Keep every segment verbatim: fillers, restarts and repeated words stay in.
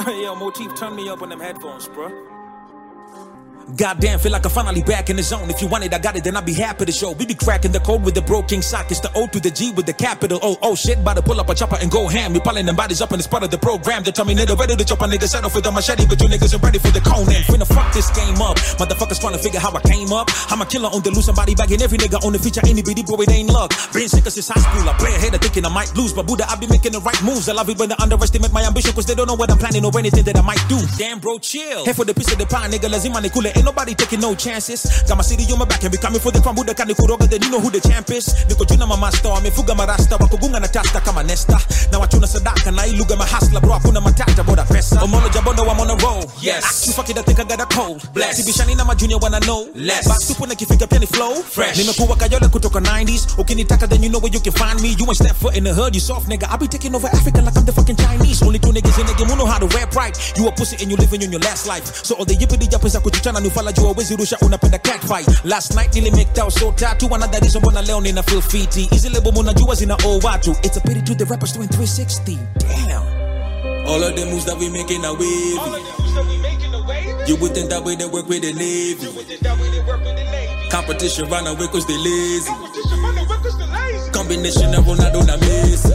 Yo, Motif, turn me up on them headphones, bro. Goddamn, feel like I'm finally back in the zone. If you want it, I got it, then I'll be happy to show. We be cracking the code with the broken sock. It's the O to the G with the capital O. Oh shit, about to pull up a chopper and go ham. We piling them bodies up and it's part of the program. They tell me nigga ready to chop a nigga set off with a machete, but you niggas are ready for the Conan. Finna fuck this game up. Motherfuckers trying to figure how I came up. I'm a killer on the loose, somebody bagging every nigga on the feature. Any bitty bro, it ain't luck. Been sick since high school. I play ahead of thinking I might lose, but Buddha, I be making the right moves. I love it when they underestimate my ambition, cause they don't know what I'm planning or anything that I might do. Damn bro, chill. Head for the piece of the pie, nigga. Lazima ni kule. Ain't nobody taking no chances. Got my city on my back and we coming for the crumble. The kani kuroga, then you know who the champ is. Niko juna mamasta, amefuga marasta, wakugunga na tasta kama nesta. Na wachuna sadaka na iluga mahasla, bro hakuna matata boda pesa. Omolo jabono, I'm on a roll. Yes. You fuck it, I think I got a cold. Bless. Sibishani na majunior wanna know less. Back to puna kifika piani flow. Fresh. Nimekuwa kayole kutoka nineties. Ukinitaka then you know where you can find me. You ain't step foot in the hood, you soft nigga. I be taking over Africa like I'm the fucking Chinese. Only two niggas in the game who know how to rap right. You a pussy and you living in your last life. So all the yippity yappers I could tryna nufala you always rusha una the cat fight. Last night nearly make out so tattoo. Another reason when I lay on in a feel fiti. Easy label muna juwas in a O watu. It's a pity to the rappers doing three sixty. Damn. All of the moves that we making a wave. All of the moves that we making a wave. You would think that way they work with the Navy. You would think that way they work with the Navy. Competition run away cause they lazy. Competition run away cause they lazy. Combination of Ronaldo and Messi.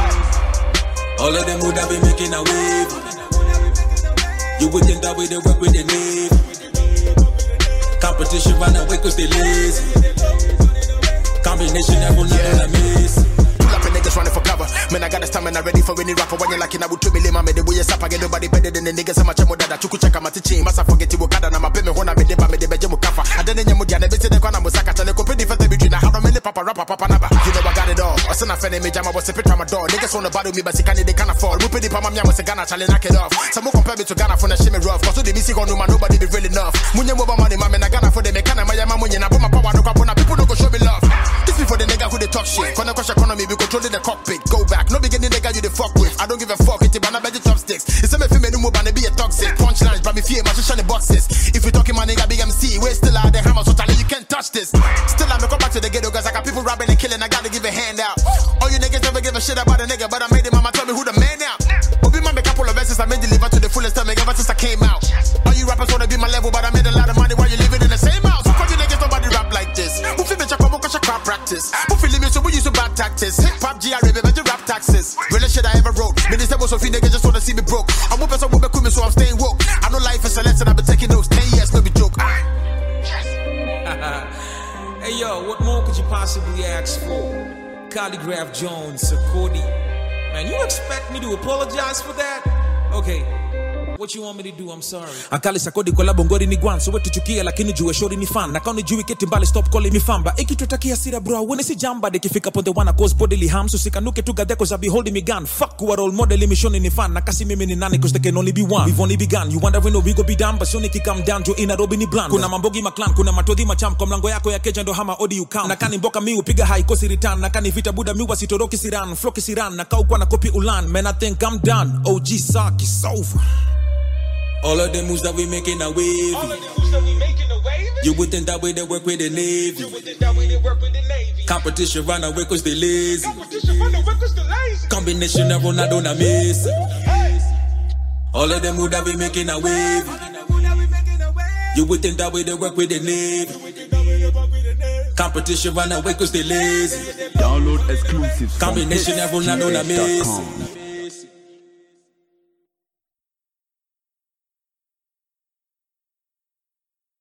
All of the moves that we making a wave. You would think that way they work with the Navy. Competition run away cause they lazy. Combination of Ronaldo and Messi. Pull up and niggas running for cover. Man, I got the stamina ready for any rapper. When you're like, I would two million, made the way you sap. I get nobody better than the niggas. I'm a chemo that I took check. I'm a teaching. Massa forget you, Kada, I'm a payment when I made the Bama de Bejamu Kafa. I didn't know Mudia, never said the Kona Musaka, and the company for the between. I don't really papa rapper, papa naba. You know, I got it all. I sent a fan in me, Jama was a pit from my door. Niggas on the bottom of me, but they can't, they can't afford. We put the Pamamia was a Ghana, challenge, knock it off. Some more compare me to Ghana from the shimmy rough. Cause the B C on Numa, nobody be really enough. Munya Moba money, man, I Ghana for the Mekana, my Yamunya, I put my power, no capona, people don't go show me love. This before the nigga who they talk shit. When I crush economy, we controlling the cockpit. Go back, no beginning nigga you the fuck with. I don't give a fuck, it's about the chopsticks. It's a me female no more than be a toxic. Punchlines, but me fear, my shiny boxes. If we talking my nigga big M C, we're still out the hammer, so tell you can't touch this. Still I'm come back to the ghetto, cause I got people robbing and killing, I gotta give a hand out. All you niggas never give a shit about a nigga, but I made it, mama tell me who the man out. Obi man, a couple of verses, I made deliver to the fullest time ever since I came out. All you rappers wanna be my level, but I made a lot of money while you living in the same house. So cause you niggas nobody rap like this. Who feel bitch, I come cause I can't practice. Who feel me, so we use some bad tactics. Hip hop, G R A, but you rap taxes. Realest shit I ever wrote. Minister was so free, niggas just wanna see me broke. I'm whooping some women me, so I'm staying woke. I know life is a lesson, I've been taking notes. Ten years, no be joke. Hey yo, what more could you possibly ask for? Calligraph Jones, Sakodi. Man, you expect me to apologize for that? Okay. What you want me to do? I'm sorry. Akali Sakodi kwa labongori ni gwan. So wetu chukia lakini juwe shori ni fan. Na kauni juwe keti mbali stop calling me famba. Iki tutakia sira bro. Wene si jamba de kifika ponte wana cause bodily harm. So sikanuke tu gade cause I be holding me gun. Fuck who are role model me shoni ni fan. Nakasi mimi ni nani cause there can only be one. We've only begun. You wondering if we go be down. But shoni ki come down to ina robi ni bland. Kuna mambogi maklan. Kuna matodhi macham. Kwa mlango yako ya keja ndo hama odi you count. Nakani mboka mi upiga high kosi return. Nakani vita buda mi wasitoroki siran. Floki siran. Nakau kwa na kopi ulan. Man I think I'm done. O G Sark is over. All of the moves that we making a wave. All of the moves that we making a wave. You would think that way they work with the Navy. You would think that way they work with the Navy. Competition run away cause they lazy. Competition run away cause they lazy. Combination of Ronaldo and Messi. All of the moves that we making a wave. You would think that way they work with the Navy. Competition run away cause they lazy. Download exclusives. Combination of Ronaldo and Messi.